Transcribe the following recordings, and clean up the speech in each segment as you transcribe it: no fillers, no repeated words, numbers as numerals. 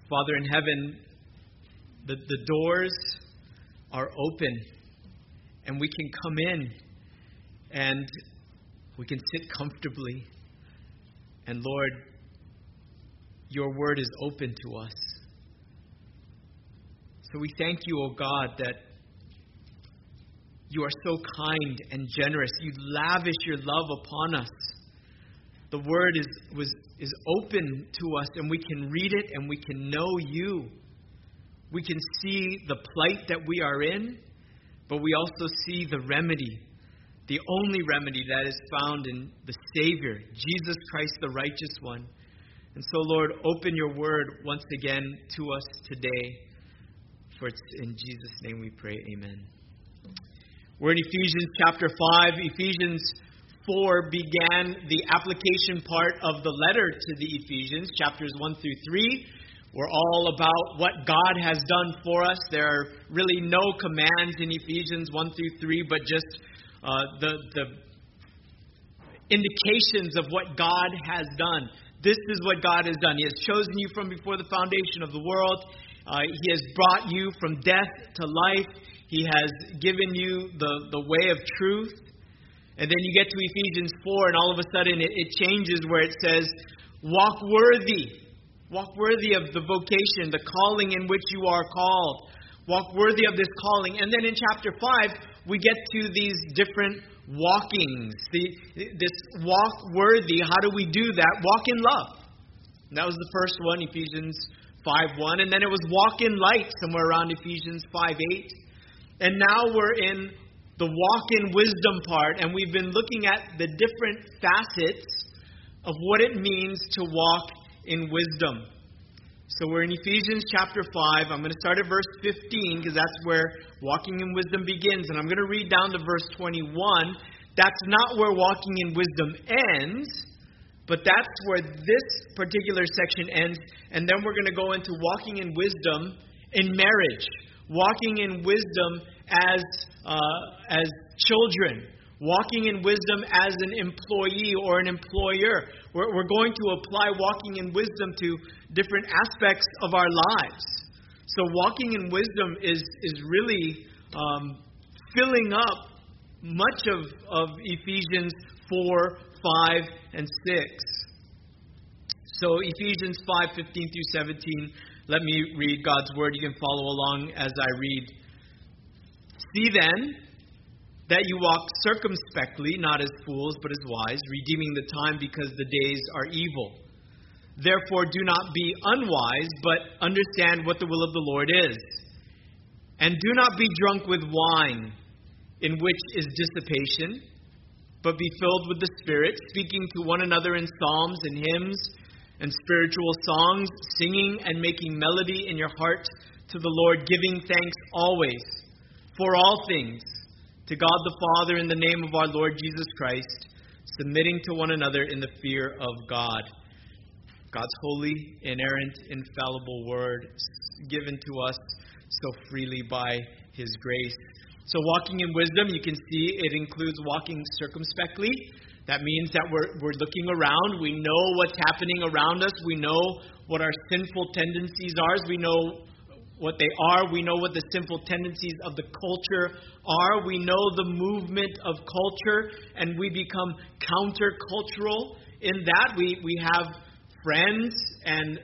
Father in heaven, the doors are open, and we can come in, and we can sit comfortably. And Lord, your word is open to us. So we thank you, O God, that you are so kind and generous. You lavish your love upon us. The word is open to us, and we can read it and we can know you. We can see the plight that we are in, but we also see the remedy, the only remedy that is found in the Savior, Jesus Christ, the righteous one. And so, Lord, open your word once again to us today. For it's in Jesus' name we pray, amen. We're in Ephesians chapter 5. Ephesians 4 began the application part of the letter to the Ephesians, chapters 1 through 3. We're all about what God has done for us. There are really no commands in Ephesians 1 through 3, but just the indications of what God has done. This is what God has done. He has chosen you from before the foundation of the world. He has brought you from death to life. He has given you the way of truth. And then you get to Ephesians 4, and all of a sudden it changes where it says, walk worthy. Walk worthy of the vocation, the calling in which you are called. Walk worthy of this calling. And then in chapter 5, we get to these different walkings. This walk worthy, how do we do that? Walk in love. And that was the first one, Ephesians 5:1. And then it was walk in light, somewhere around Ephesians 5:8. And now we're in the walk in wisdom part, and we've been looking at the different facets of what it means to walk in wisdom. So we're in Ephesians chapter 5. I'm going to start at verse 15 because that's where walking in wisdom begins. And I'm going to read down to verse 21. That's not where walking in wisdom ends, but that's where this particular section ends. And then we're going to go into walking in wisdom in marriage. Walking in wisdom as children. Walking in wisdom as an employee or an employer. We're going to apply walking in wisdom to different aspects of our lives. So walking in wisdom is really filling up much of Ephesians 4, 5, and 6. So Ephesians 5, 15 through 17. Let me read God's word. You can follow along as I read. See then that you walk circumspectly, not as fools, but as wise, redeeming the time because the days are evil. Therefore do not be unwise, but understand what the will of the Lord is. And do not be drunk with wine, in which is dissipation, but be filled with the Spirit, speaking to one another in psalms and hymns and spiritual songs, singing and making melody in your heart to the Lord, giving thanks always for all things to God the Father in the name of our Lord Jesus Christ, submitting to one another in the fear of God. God's holy, inerrant, infallible word given to us so freely by His grace. So walking in wisdom, you can see it includes walking circumspectly. That means that we're looking around. We know what's happening around us. We know what our sinful tendencies are. We know what they are. We know what the sinful tendencies of the culture are. We know the movement of culture, and we become countercultural in that. We have friends and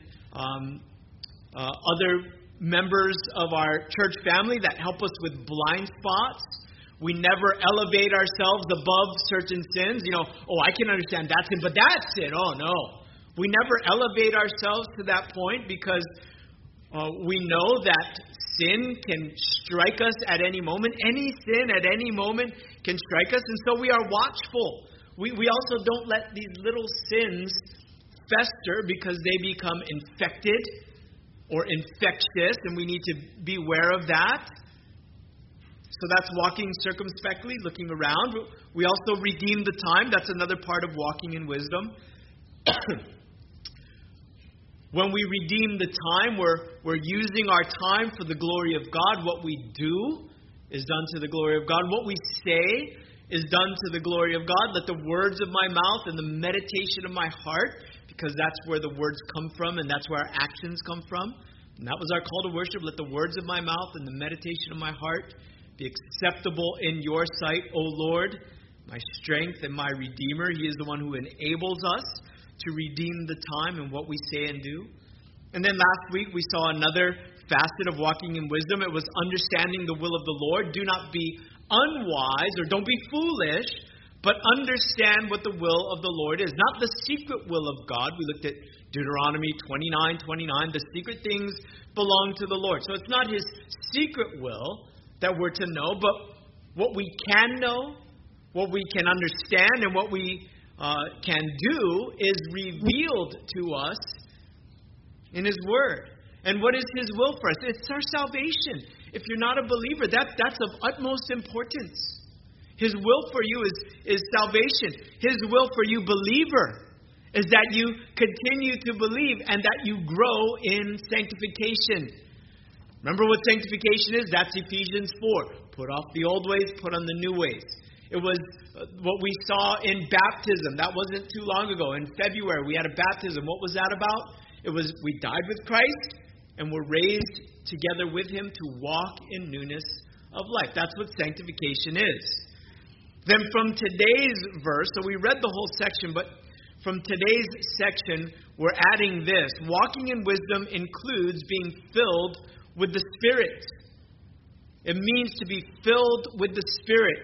other members of our church family that help us with blind spots. We never elevate ourselves above certain sins. I can understand that sin, but that sin, oh no. We never elevate ourselves to that point because we know that sin can strike us at any moment. Any sin at any moment can strike us, and so we are watchful. We also don't let these little sins fester because they become infected or infectious, and we need to be aware of that. So that's walking circumspectly, looking around. We also redeem the time. That's another part of walking in wisdom. When we redeem the time, we're using our time for the glory of God. What we do is done to the glory of God. What we say is done to the glory of God. Let the words of my mouth and the meditation of my heart, because that's where the words come from and that's where our actions come from, And that was our call to worship. Let the words of my mouth and the meditation of my heart be acceptable in your sight, O Lord, my strength and my Redeemer. He is the one who enables us to redeem the time in what we say and do. And then last week we saw another facet of walking in wisdom. It was understanding the will of the Lord. Do not be unwise or don't be foolish, but understand what the will of the Lord is. Not the secret will of God. We looked at Deuteronomy 29:29. The secret things belong to the Lord. So it's not his secret will that we're to know, but what we can know, what we can understand, and what we can do is revealed to us in his word. And what is his will for us? It's our salvation. If you're not a believer, that's of utmost importance. His will for you is salvation. His will for you, believer, is that you continue to believe and that you grow in sanctification. Remember what sanctification is? That's Ephesians 4. Put off the old ways, put on the new ways. It was what we saw in baptism. That wasn't too long ago. In February, we had a baptism. What was that about? It was we died with Christ and were raised together with him to walk in newness of life. That's what sanctification is. Then from today's verse, so we read the whole section, but from today's section, we're adding this. Walking in wisdom includes being filled with the Spirit. It means to be filled with the Spirit,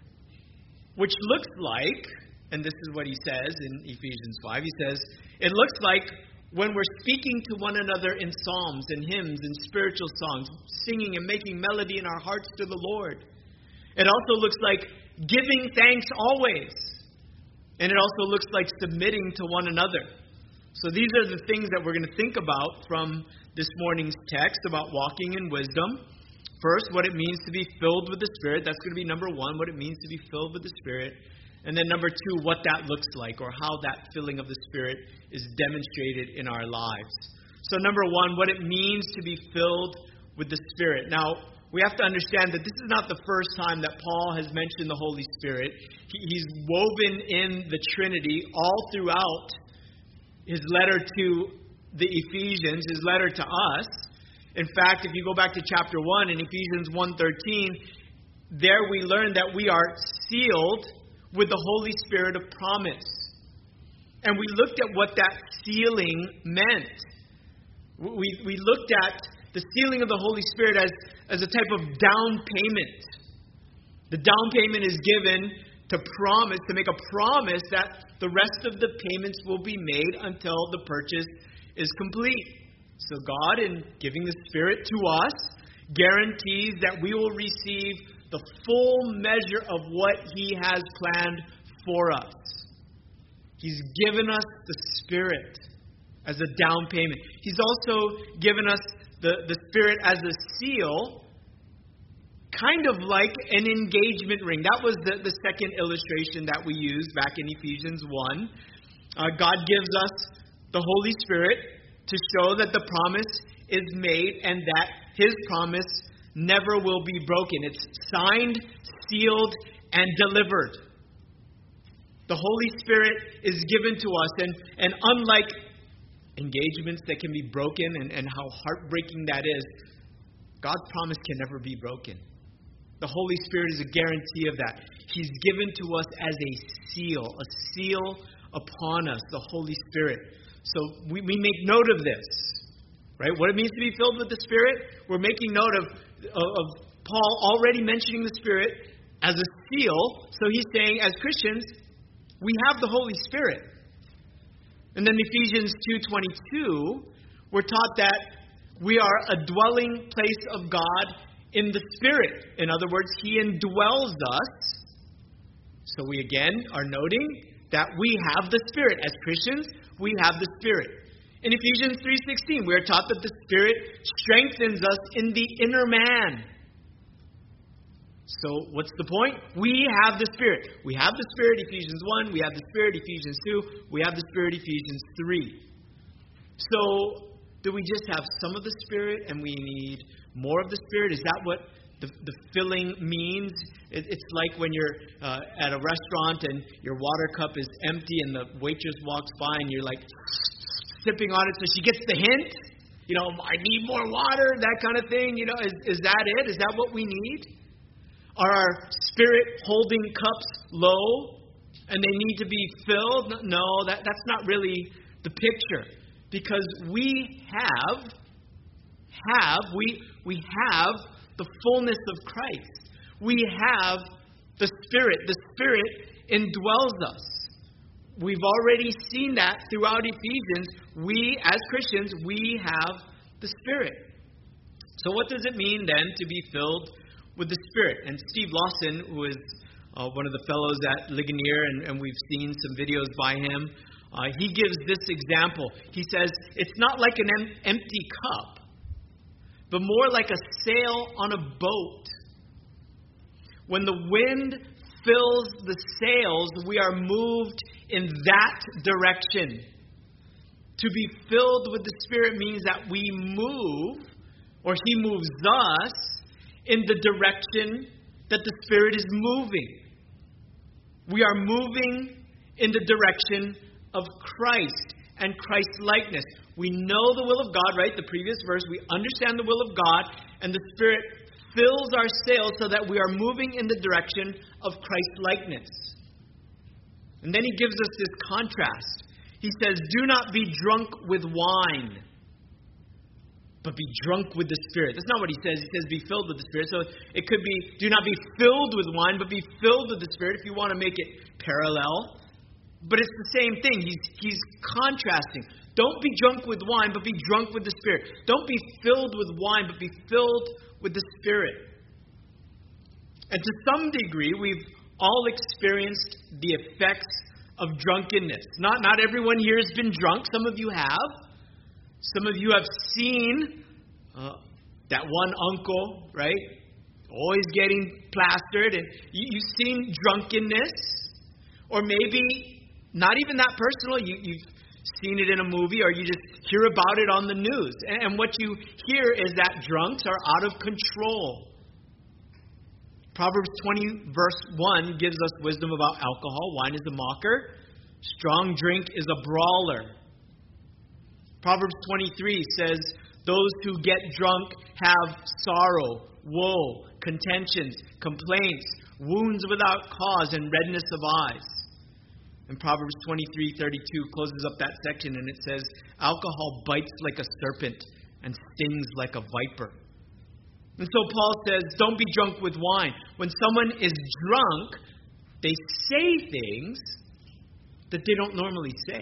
which looks like, and this is what he says in Ephesians 5, he says, it looks like when we're speaking to one another in psalms and hymns and spiritual songs, singing and making melody in our hearts to the Lord. It also looks like giving thanks always. And it also looks like submitting to one another. So these are the things that we're going to think about from this morning's text about walking in wisdom. First, what it means to be filled with the Spirit. That's going to be number one, what it means to be filled with the Spirit. And then number two, what that looks like, or how that filling of the Spirit is demonstrated in our lives. So number one, what it means to be filled with the Spirit. Now, we have to understand that this is not the first time that Paul has mentioned the Holy Spirit. He's woven in the Trinity all throughout his letter to the Ephesians, his letter to us. In fact, if you go back to chapter 1 in Ephesians 1:13, there we learn that we are sealed with the Holy Spirit of promise. And we looked at what that sealing meant. We looked at the sealing of the Holy Spirit as a type of down payment. The down payment is given to promise, to make a promise that the rest of the payments will be made until the purchase is complete. So God, in giving the Spirit to us, guarantees that we will receive the full measure of what he has planned for us. He's given us the Spirit as a down payment. He's also given us the Spirit as a seal, kind of like an engagement ring. That was the second illustration that we used back in Ephesians 1. God gives us the Holy Spirit to show that the promise is made and that his promise never will be broken. It's signed, sealed, and delivered. The Holy Spirit is given to us, and unlike engagements that can be broken and how heartbreaking that is, God's promise can never be broken. The Holy Spirit is a guarantee of that. He's given to us as a seal upon us, the Holy Spirit. So we make note of this, right? What it means to be filled with the Spirit, we're making note of Paul already mentioning the Spirit as a seal. So he's saying, as Christians, we have the Holy Spirit. And then Ephesians 2:22, we're taught that we are a dwelling place of God in the Spirit. In other words, he indwells us. So we again are noting that we have the Spirit. As Christians, we have the Spirit. In Ephesians 3:16, we are taught that the Spirit strengthens us in the inner man. So what's the point? We have the Spirit. We have the Spirit, Ephesians 1. We have the Spirit, Ephesians 2. We have the Spirit, Ephesians 3. So do we just have some of the Spirit and we need more of the Spirit? Is that what the filling means? It's like when you're at a restaurant and your water cup is empty and the waitress walks by and you're like sipping on it so she gets the hint. I need more water, that kind of thing. Is that it? Is that what we need? Are our spirit-holding cups low and they need to be filled? No, that's not really the picture. Because we have the fullness of Christ. We have the Spirit. The Spirit indwells us. We've already seen that throughout Ephesians. We, as Christians, we have the Spirit. So what does it mean then to be filled with the Spirit? And Steve Lawson, who is one of the fellows at Ligonier, and we've seen some videos by him, he gives this example. He says, it's not like an empty cup, but more like a sail on a boat. When the wind fills the sails, we are moved in that direction. To be filled with the Spirit means that we move, or He moves us, in the direction that the Spirit is moving. We are moving in the direction of Christ and Christ's likeness. We know the will of God, right? The previous verse, we understand the will of God, and the Spirit fills our sails so that we are moving in the direction of Christ's likeness. And then he gives us this contrast. He says, do not be drunk with wine, but be drunk with the Spirit. That's not what he says. He says be filled with the Spirit. So it could be, do not be filled with wine, but be filled with the Spirit, if you want to make it parallel. But it's the same thing. He's contrasting. Don't be drunk with wine, but be drunk with the Spirit. Don't be filled with wine, but be filled with the Spirit. And to some degree, we've all experienced the effects of drunkenness. Not everyone here has been drunk. Some of you have. Some of you have seen that one uncle, right? Always getting plastered. And you've seen drunkenness. Or maybe not even that personal. You've seen it in a movie, or you just hear about it on the news. And what you hear is that drunks are out of control. Proverbs 20 verse 1 gives us wisdom about alcohol. Wine is a mocker. Strong drink is a brawler. Proverbs 23 says, those who get drunk have sorrow, woe, contentions, complaints, wounds without cause, and redness of eyes. And Proverbs 23:32 closes up that section, and it says, alcohol bites like a serpent and stings like a viper. And so Paul says, don't be drunk with wine. When someone is drunk, they say things that they don't normally say.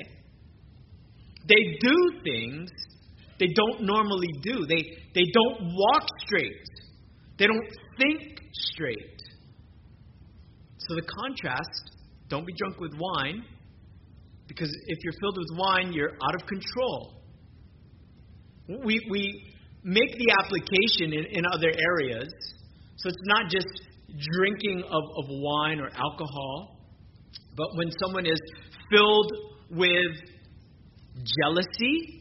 They do things they don't normally do. They don't walk straight. They don't think straight. So the contrast, don't be drunk with wine, because if you're filled with wine, you're out of control. We make the application in other areas. So it's not just drinking of wine or alcohol, but when someone is filled with jealousy.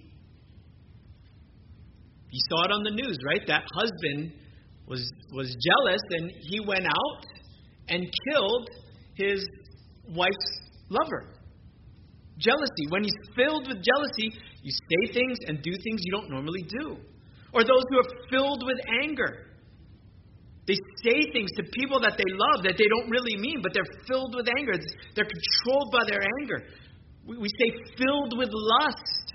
You saw it on the news, right? That husband was jealous, and he went out and killed his wife's lover. Jealousy. When he's filled with jealousy, you say things and do things you don't normally do. Or those who are filled with anger. They say things to people that they love that they don't really mean, but they're filled with anger. They're controlled by their anger. We say filled with lust.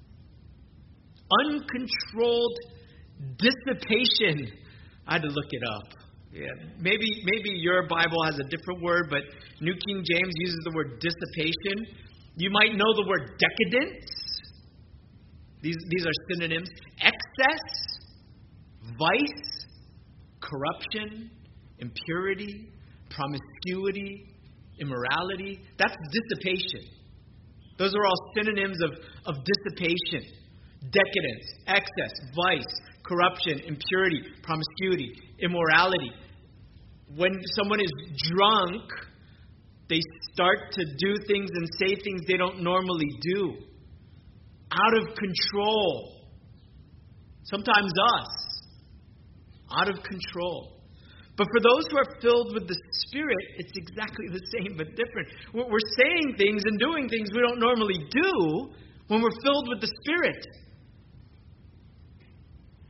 Uncontrolled dissipation. I had to look it up. Yeah, maybe your Bible has a different word, but New King James uses the word dissipation. You might know the word decadence. These are synonyms. Excess, vice, corruption, impurity, promiscuity, immorality. That's dissipation. Those are all synonyms of dissipation. Decadence, excess, vice, corruption, impurity, promiscuity, immorality. When someone is drunk, they start to do things and say things they don't normally do. Out of control. Sometimes us. Out of control. But for those who are filled with the Spirit, it's exactly the same but different. We're saying things and doing things we don't normally do when we're filled with the Spirit.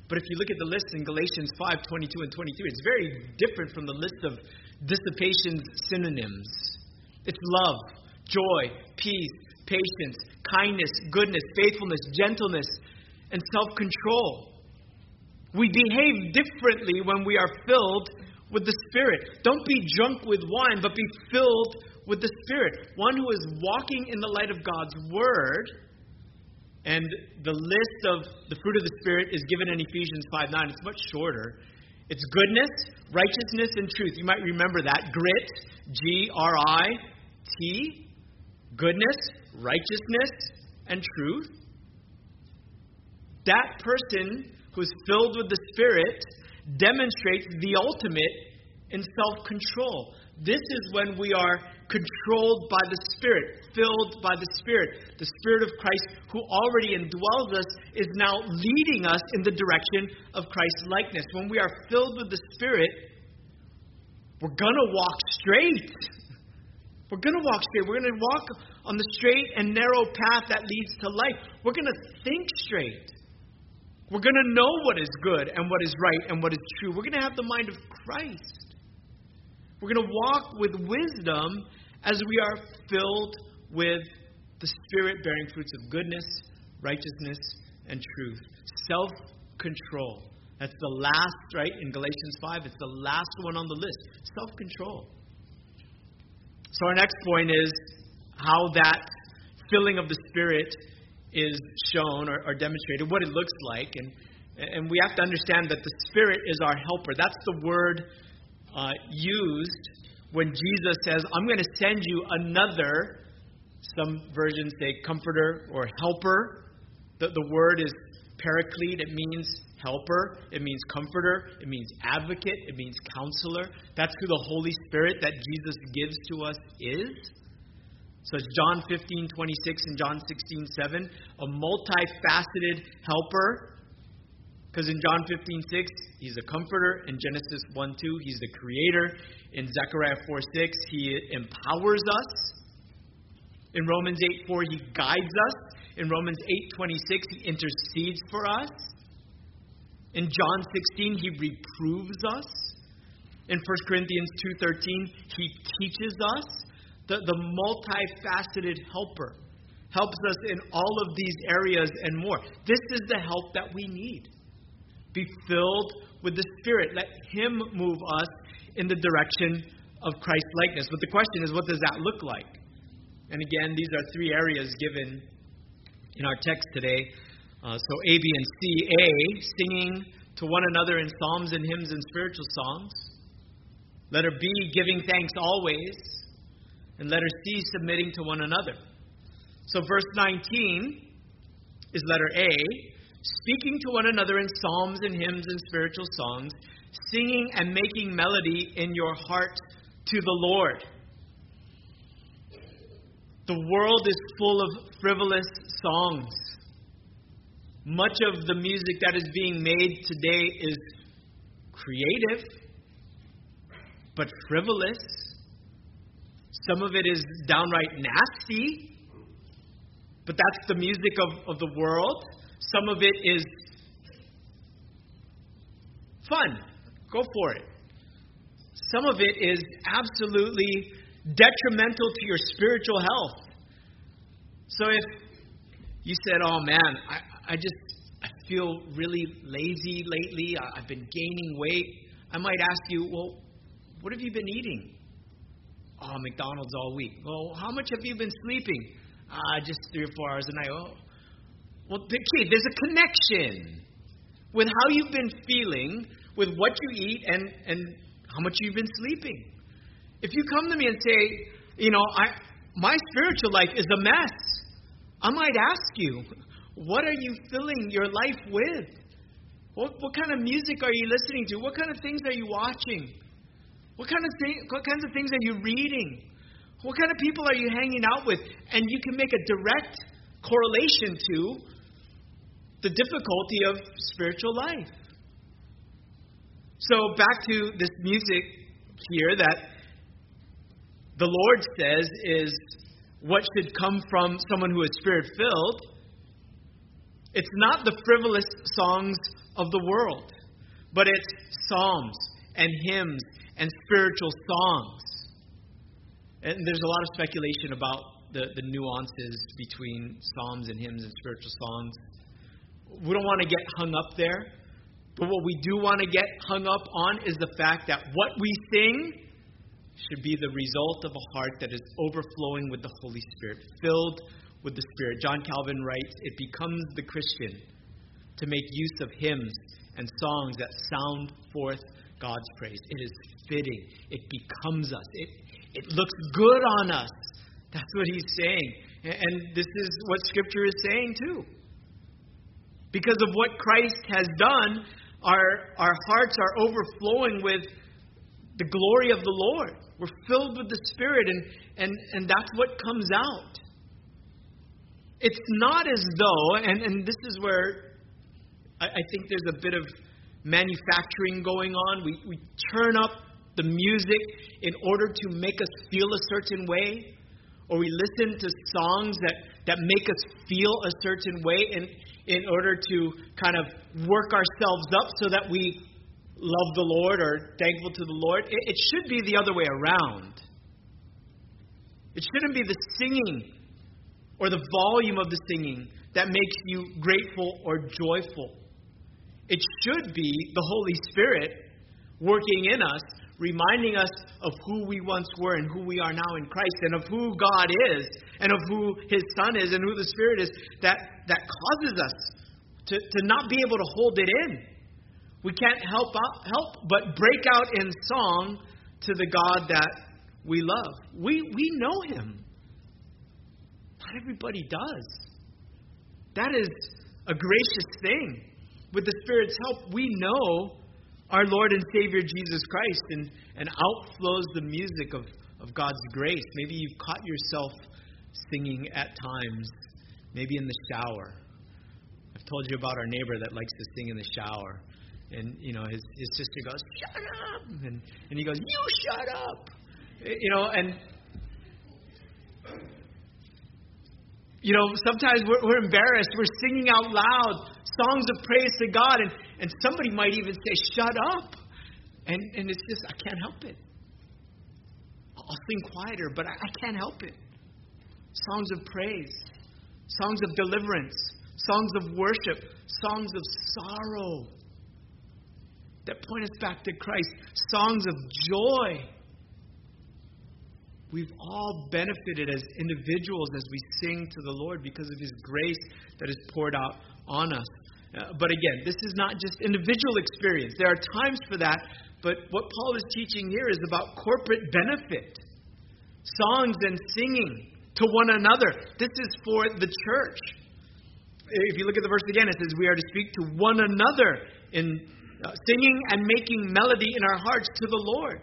But if you look at the list in Galatians 5:22 and 23, it's very different from the list of dissipation's synonyms. It's love, joy, peace, patience, kindness, goodness, faithfulness, gentleness, and self-control. We behave differently when we are filled with the Spirit. Don't be drunk with wine, but be filled with the Spirit. One who is walking in the light of God's Word. And the list of the fruit of the Spirit is given in Ephesians 5:9. It's much shorter. It's goodness, righteousness, and truth. You might remember that. Grit, G-R-I-T. Goodness, righteousness, and truth. That person who is filled with the Spirit demonstrates the ultimate in self-control. This is when we are controlled by the Spirit, filled by the Spirit. The Spirit of Christ, who already indwells us, is now leading us in the direction of Christ's likeness. When we are filled with the Spirit, we're going to walk straight. We're going to walk straight. We're going to walk on the straight and narrow path that leads to life. We're going to think straight. We're going to know what is good and what is right and what is true. We're going to have the mind of Christ. We're going to walk with wisdom as we are filled with the Spirit, bearing fruits of goodness, righteousness, and truth. Self-control. That's the last, right? In Galatians 5, it's the last one on the list. Self-control. So our next point is how that filling of the Spirit is shown or demonstrated, what it looks like. And we have to understand that the Spirit is our helper. That's the word used when Jesus says, I'm going to send you another, some versions say comforter or helper. The word is paraclete. It means helper. It means comforter. It means advocate. It means counselor. That's who the Holy Spirit that Jesus gives to us is. So it's John 15:26 and John 16:7, a multifaceted helper. Because in John 15:6, he's a comforter. In Genesis 1:2, he's the creator. In Zechariah 4:6, he empowers us. In Romans 8:4, he guides us. In Romans 8:26, he intercedes for us. In John 16, he reproves us. In 1 Corinthians 2:13, he teaches us. The multifaceted helper helps us in all of these areas and more. This is the help that we need. Be filled with the Spirit. Let Him move us in the direction of Christ's likeness. But the question is, what does that look like? And again, these are three areas given in our text today. So A, B, and C. A, singing to one another in psalms and hymns and spiritual songs. Letter B, giving thanks always. And letter C, submitting to one another. So verse 19 is letter A, speaking to one another in psalms and hymns and spiritual songs, singing and making melody in your heart to the Lord. The world is full of frivolous songs. Much of the music that is being made today is creative, but frivolous. Some of it is downright nasty, but that's the music of the world. Some of it is fun. Go for it. Some of it is absolutely detrimental to your spiritual health. So if you said, oh man, I feel really lazy lately, I've been gaining weight, I might ask you, well, what have you been eating? Oh, McDonald's all week. Well, how much have you been sleeping? Just 3 or 4 hours a night. Oh. Well, there's a connection with how you've been feeling, with what you eat, and how much you've been sleeping. If you come to me and say, my spiritual life is a mess, I might ask you, what are you filling your life with? What kind of music are you listening to? What kind of things are you watching? What kinds of things are you reading? What kind of people are you hanging out with? And you can make a direct correlation to the difficulty of spiritual life. So back to this music here that the Lord says is what should come from someone who is Spirit-filled. It's not the frivolous songs of the world, but it's psalms and hymns and spiritual songs. And there's a lot of speculation about the nuances between psalms and hymns and spiritual songs. We don't want to get hung up there. But what we do want to get hung up on is the fact that what we sing should be the result of a heart that is overflowing with the Holy Spirit, filled with the Spirit. John Calvin writes, "It becomes the Christian to make use of hymns and songs that sound forth God's praise." It is fitting. It becomes us. It looks good on us. That's what he's saying. And this is what Scripture is saying too. Because of what Christ has done, our hearts are overflowing with the glory of the Lord. We're filled with the Spirit, and that's what comes out. It's not as though, and this is where I think there's a bit of manufacturing going on. We turn up the music in order to make us feel a certain way, or we listen to songs that make us feel a certain way in order to kind of work ourselves up so that we love the Lord or thankful to the Lord. It should be the other way around. It shouldn't be the singing or the volume of the singing that makes you grateful or joyful. It should be the Holy Spirit working in us, reminding us of who we once were and who we are now in Christ, and of who God is, and of who His Son is, and who the Spirit is, that causes us to not be able to hold it in. We can't help but break out in song to the God that we love. We know Him. Not everybody does. That is a gracious thing. With the Spirit's help, we know our Lord and Savior Jesus Christ, and outflows the music of God's grace. Maybe you've caught yourself singing at times, maybe in the shower. I've told you about our neighbor that likes to sing in the shower. And, his sister goes, "Shut up!" And he goes, "You shut up!" Sometimes we're embarrassed. We're singing out loud songs of praise to God, and somebody might even say, "Shut up!" And it's just, I can't help it. I'll sing quieter, but I can't help it. Songs of praise, songs of deliverance, songs of worship, songs of sorrow that point us back to Christ, songs of joy. We've all benefited as individuals as we sing to the Lord because of His grace that is poured out on us. But again, this is not just individual experience. There are times for that, but what Paul is teaching here is about corporate benefit. Songs and singing to one another. This is for the church. If you look at the verse again, it says we are to speak to one another in singing and making melody in our hearts to the Lord.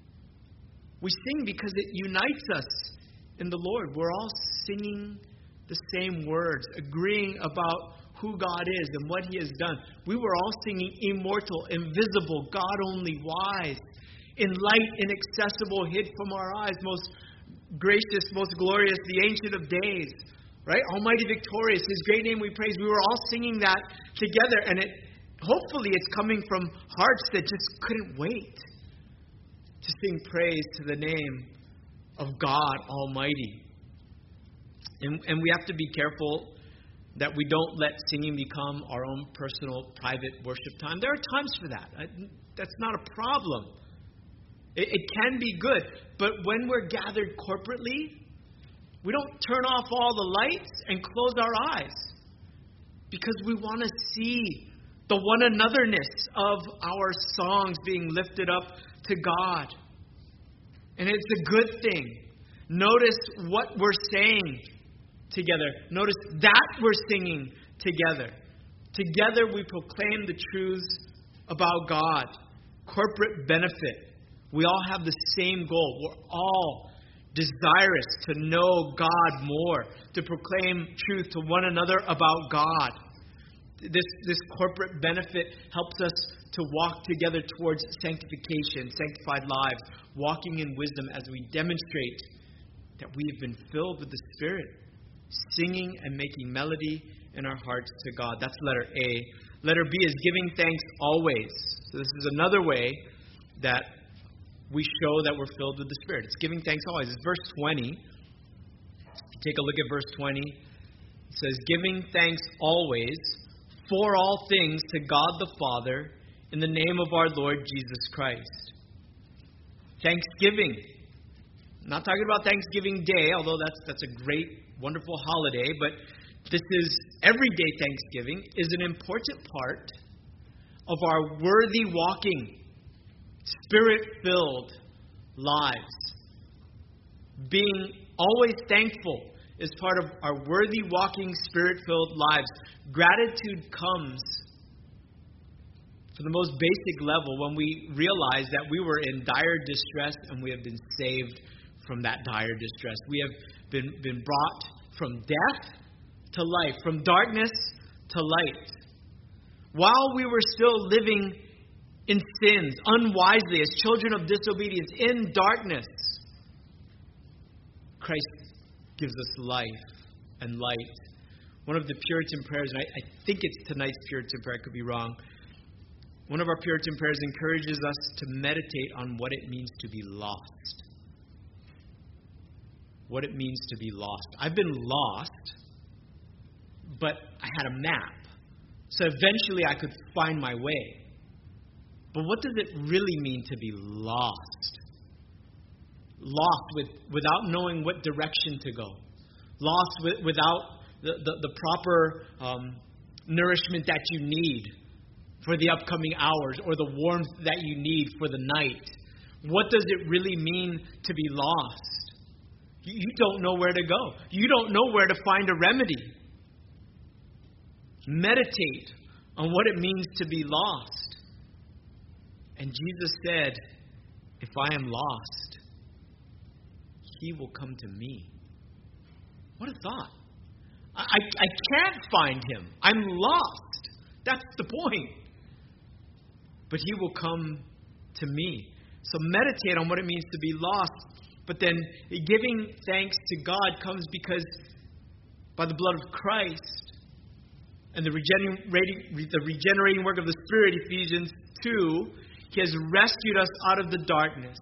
We sing because it unites us in the Lord. We're all singing the same words, agreeing about who God is and what He has done. We were all singing immortal, invisible, God only wise, in light, inaccessible, hid from our eyes, most gracious, most glorious, the Ancient of Days, right? Almighty, victorious, His great name we praise. We were all singing that together, and hopefully it's coming from hearts that just couldn't wait to sing praise to the name of God Almighty. And we have to be careful that we don't let singing become our own personal, private worship time. There are times for that. That's not a problem. It can be good. But when we're gathered corporately, we don't turn off all the lights and close our eyes, because we want to see the one anotherness of our songs being lifted up to God. And it's a good thing. Notice what we're saying together. Notice that we're singing together. Together we proclaim the truths about God. Corporate benefit. We all have the same goal. We're all desirous to know God more, to proclaim truth to one another about God. This corporate benefit helps us to walk together towards sanctification, sanctified lives, walking in wisdom as we demonstrate that we have been filled with the Spirit, singing and making melody in our hearts to God. That's letter A. Letter B is giving thanks always. So this is another way that we show that we're filled with the Spirit. It's giving thanks always. It's verse 20. Take a look at verse 20. It says, giving thanks always for all things to God the Father in the name of our Lord Jesus Christ. Thanksgiving. I'm not talking about Thanksgiving Day, although that's a great, wonderful holiday, but this is everyday Thanksgiving is an important part of our worthy walking, Spirit-filled lives. Being always thankful is part of our worthy walking, Spirit-filled lives. Gratitude comes for the most basic level when we realize that we were in dire distress and we have been saved from that dire distress. We have been brought from death to life, from darkness to light. While we were still living in sins, unwisely, as children of disobedience, in darkness, Christ gives us life and light. One of the Puritan prayers, and I think it's tonight's Puritan prayer, I could be wrong. One of our Puritan prayers encourages us to meditate on what it means to be lost. What it means to be lost. I've been lost, but I had a map. So eventually I could find my way. But what does it really mean to be lost? Lost without knowing what direction to go. Lost without the proper nourishment that you need for the upcoming hours, or the warmth that you need for the night. What does it really mean to be lost? You don't know where to go. You don't know where to find a remedy. Meditate on what it means to be lost. And Jesus said, if I am lost, He will come to me. What a thought. I can't find Him. I'm lost. That's the point. But He will come to me. So meditate on what it means to be lost. But then giving thanks to God comes because by the blood of Christ and the regenerating work of the Spirit, Ephesians 2, He has rescued us out of the darkness.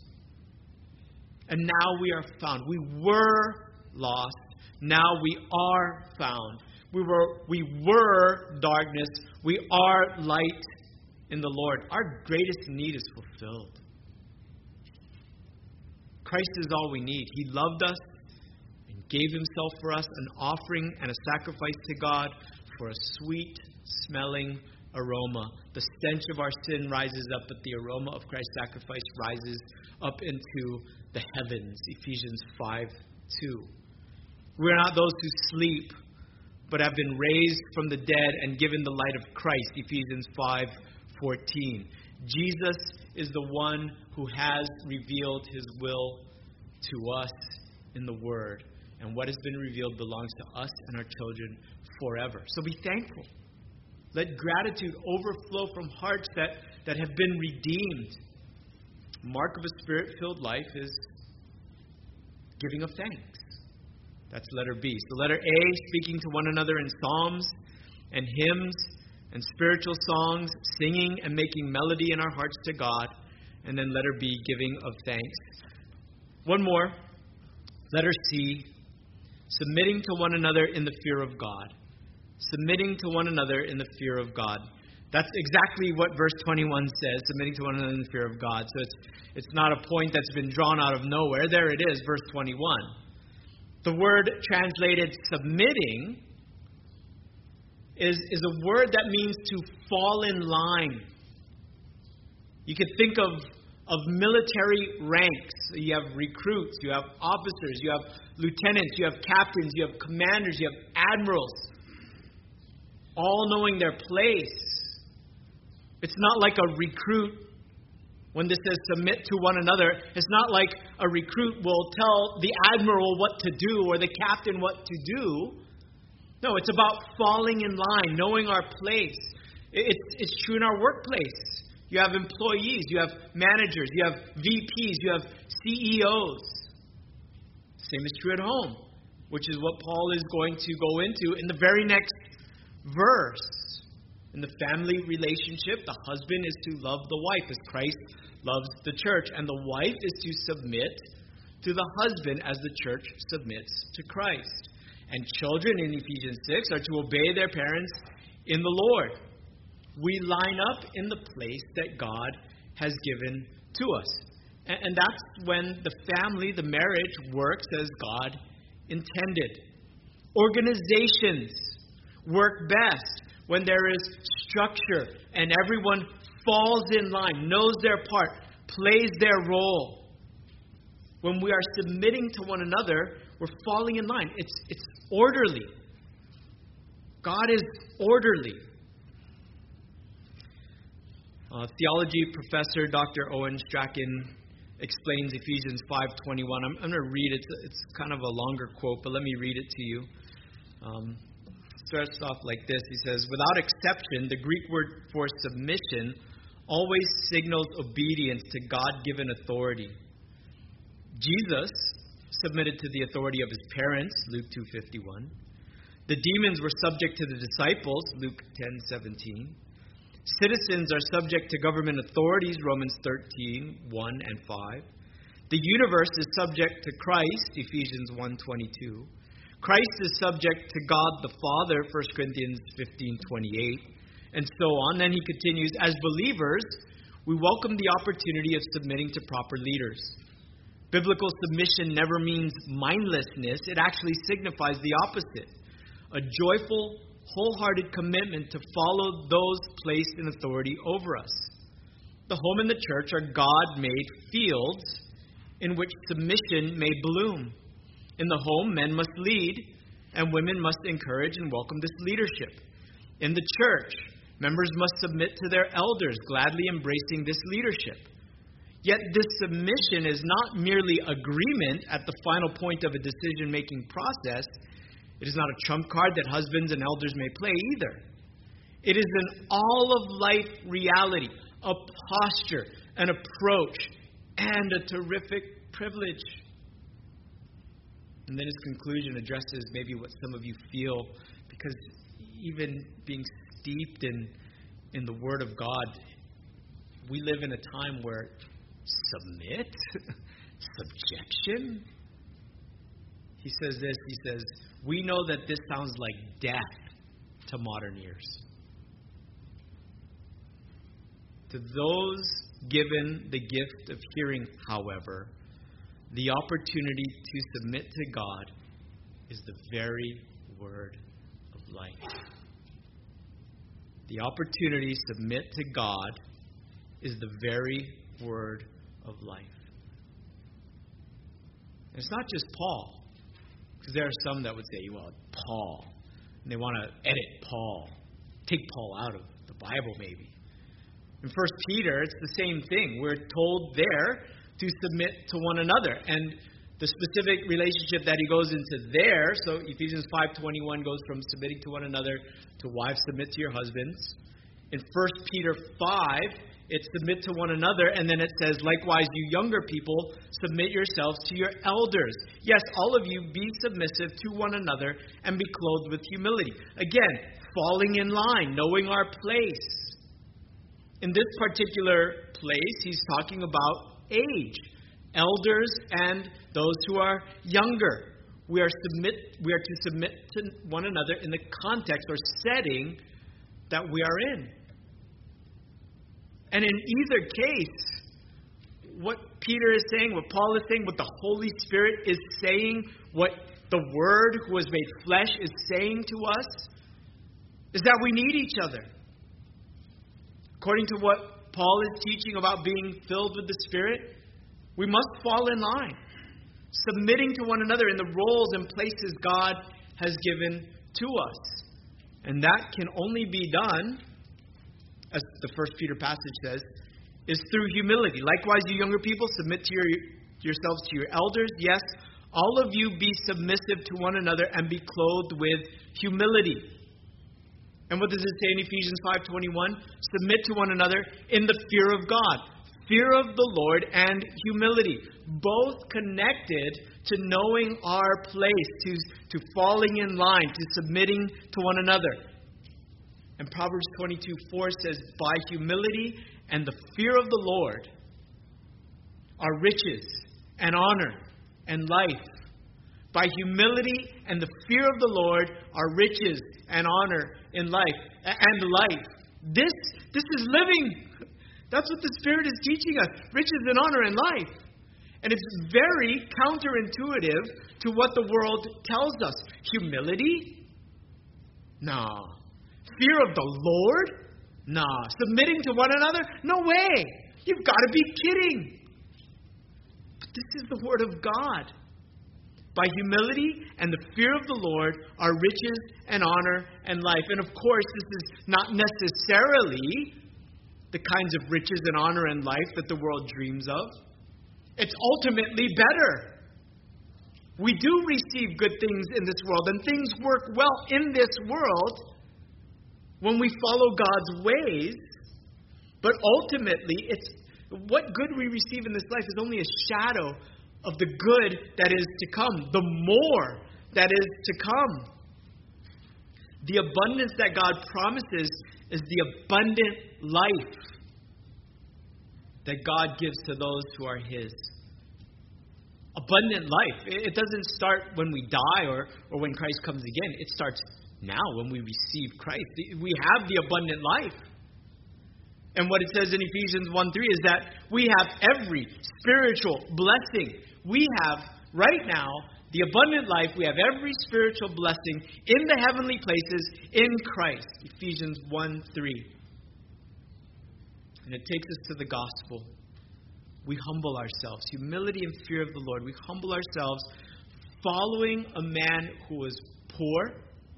And now we are found. We were lost. Now we are found. We were darkness. We are light in the Lord. Our greatest need is fulfilled. Christ is all we need. He loved us and gave Himself for us, an offering and a sacrifice to God for a sweet-smelling aroma. The stench of our sin rises up, but the aroma of Christ's sacrifice rises up into the heavens. Ephesians 5:2. We are not those who sleep, but have been raised from the dead and given the light of Christ. Ephesians 5:14. Jesus is the one who has revealed His will to us in the Word. And what has been revealed belongs to us and our children forever. So be thankful. Let gratitude overflow from hearts that have been redeemed. Mark of a Spirit-filled life is giving of thanks. That's letter B. So letter A, speaking to one another in psalms and hymns and spiritual songs, singing and making melody in our hearts to God. And then letter B, giving of thanks. One more. Letter C, submitting to one another in the fear of God. Submitting to one another in the fear of God. That's exactly what verse 21 says, submitting to one another in the fear of God. So it's not a point that's been drawn out of nowhere. There it is, verse 21. The word translated submitting is a word that means to fall in line. You could think of military ranks. You have recruits, you have officers, you have lieutenants, you have captains, you have commanders, you have admirals, all knowing their place. It's not like a recruit, when this says submit to one another, it's not like a recruit will tell the admiral what to do or the captain what to do. No, it's about falling in line, knowing our place. It's true in our workplace. You have employees, you have managers, you have VPs, you have CEOs. Same is true at home, which is what Paul is going to go into in the very next verse. In the family relationship, the husband is to love the wife as Christ loves the church, and the wife is to submit to the husband as the church submits to Christ. And children in Ephesians 6 are to obey their parents in the Lord. We line up in the place that God has given to us. And that's when the family, the marriage, works as God intended. Organizations work best when there is structure and everyone falls in line, knows their part, plays their role. When we are submitting to one another, we're falling in line. It's orderly. God is orderly. Theology professor Dr. Owen Strachan explains Ephesians 5:21. I'm going to read it. It's kind of a longer quote, but let me read it to you. It starts off like this. He says, "Without exception, the Greek word for submission always signals obedience to God-given authority. Jesus submitted to the authority of his parents, Luke 2:51. The demons were subject to the disciples, Luke 10:17. Citizens are subject to government authorities, Romans 13:1 and 5. The universe is subject to Christ, Ephesians 1:22. Christ is subject to God the Father, 1 Corinthians 15:28, and so on." Then he continues, "As believers, we welcome the opportunity of submitting to proper leaders. Biblical submission never means mindlessness. It actually signifies the opposite. A joyful, wholehearted commitment to follow those placed in authority over us. The home and the church are God-made fields in which submission may bloom. In the home, men must lead, and women must encourage and welcome this leadership. In the church, members must submit to their elders, gladly embracing this leadership. Yet this submission is not merely agreement at the final point of a decision-making process. It is not a trump card that husbands and elders may play either. It is an all-of-life reality, a posture, an approach, and a terrific privilege." And then his conclusion addresses maybe what some of you feel, because even being steeped in the Word of God, we live in a time where submit, subjection. He says this, he says, "We know that this sounds like death to modern ears. To those given the gift of hearing, however, the opportunity to submit to God is the very word of life." The opportunity to submit to God is the very word of life. And it's not just Paul, because there are some that would say, well, Paul, and they want to edit Paul, take Paul out of the Bible maybe. In 1 Peter, it's the same thing. We're told there to submit to one another. And the specific relationship that he goes into there, so Ephesians 5:21 goes from submitting to one another to wives, submit to your husbands. In 1 Peter 5, it's submit to one another, and then it says, "Likewise, you younger people, submit yourselves to your elders. Yes, all of you be submissive to one another and be clothed with humility." Again, falling in line, knowing our place. In this particular place, he's talking about age, elders and those who are younger. We are to submit to one another in the context or setting that we are in. And in either case, what Peter is saying, what Paul is saying, what the Holy Spirit is saying, what the Word who was made flesh is saying to us, is that we need each other. According to what Paul is teaching about being filled with the Spirit, we must fall in line, submitting to one another in the roles and places God has given to us. And that can only be done, as the 1 Peter passage says, is through humility. "Likewise, you younger people, submit to yourselves to your elders. Yes, all of you be submissive to one another and be clothed with humility." And what does it say in Ephesians 5:21? Submit to one another in the fear of God. Fear of the Lord and humility. Both connected to knowing our place, to falling in line, to submitting to one another. And Proverbs 22:4 says, by humility and the fear of the Lord are riches and honor and life. By humility and the fear of the Lord are riches and honor in life and life. This is living. That's what the Spirit is teaching us. Riches and honor and life. And it's very counterintuitive to what the world tells us. Humility? Nah. Fear of the Lord? Nah. Submitting to one another? No way. You've got to be kidding. But this is the Word of God. By humility and the fear of the Lord are riches and honor and life. And of course, this is not necessarily the kinds of riches and honor and life that the world dreams of. It's ultimately better. We do receive good things in this world, and things work well in this world when we follow God's ways. But ultimately, what good we receive in this life is only a shadow of the good that is to come, the more that is to come. The abundance that God promises is the abundant life that God gives to those who are His. Abundant life. It doesn't start when we die or when Christ comes again. It starts now when we receive Christ. We have the abundant life. And what it says in Ephesians 1:3 is that we have every spiritual blessing. We have, right now, the abundant life. We have every spiritual blessing in the heavenly places in Christ. Ephesians 1:3. And it takes us to the gospel. We humble ourselves. Humility and fear of the Lord. We humble ourselves following a man who was poor.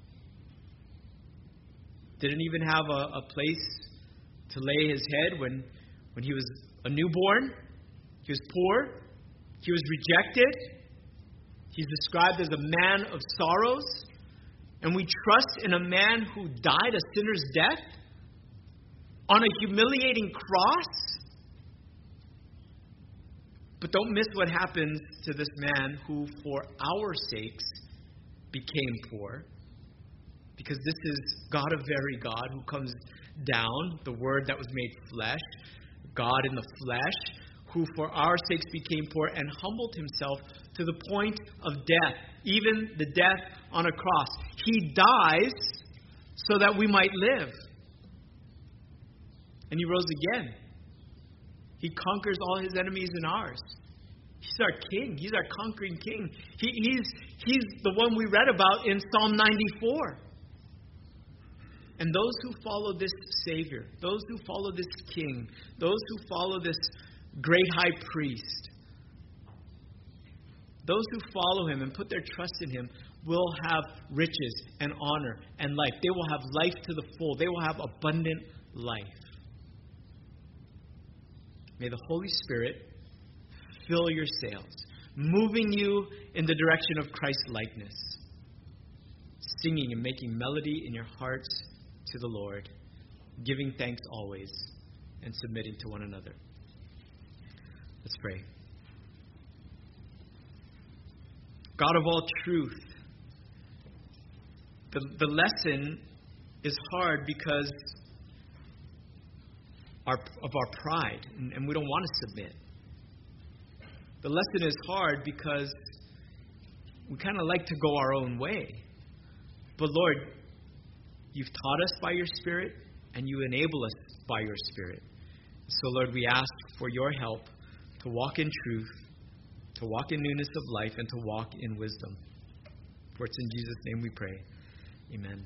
Didn't even have a place to lay his head when he was a newborn. He was poor. He was rejected. He's described as a man of sorrows. And we trust in a man who died a sinner's death on a humiliating cross. But don't miss what happens to this man who, for our sakes, became poor. Because this is God, a very God, who comes down, the Word that was made flesh, God in the flesh, who for our sakes became poor and humbled himself to the point of death, even the death on a cross. He dies so that we might live. And he rose again. He conquers all his enemies and ours. He's our king. He's our conquering king. He's the one we read about in Psalm 94. And those who follow this Savior, those who follow this King, those who follow this great high priest, those who follow him and put their trust in him will have riches and honor and life. They will have life to the full. They will have abundant life. May the Holy Spirit fill your sails, moving you in the direction of Christ-likeness, singing and making melody in your hearts to the Lord, giving thanks always, and submitting to one another. Let's pray. God of all truth, the lesson is hard because of our pride, and we don't want to submit. The lesson is hard because we kind of like to go our own way. But Lord, you've taught us by your Spirit, and you enable us by your Spirit. So, Lord, we ask for your help to walk in truth, to walk in newness of life, and to walk in wisdom. For it's in Jesus' name we pray. Amen.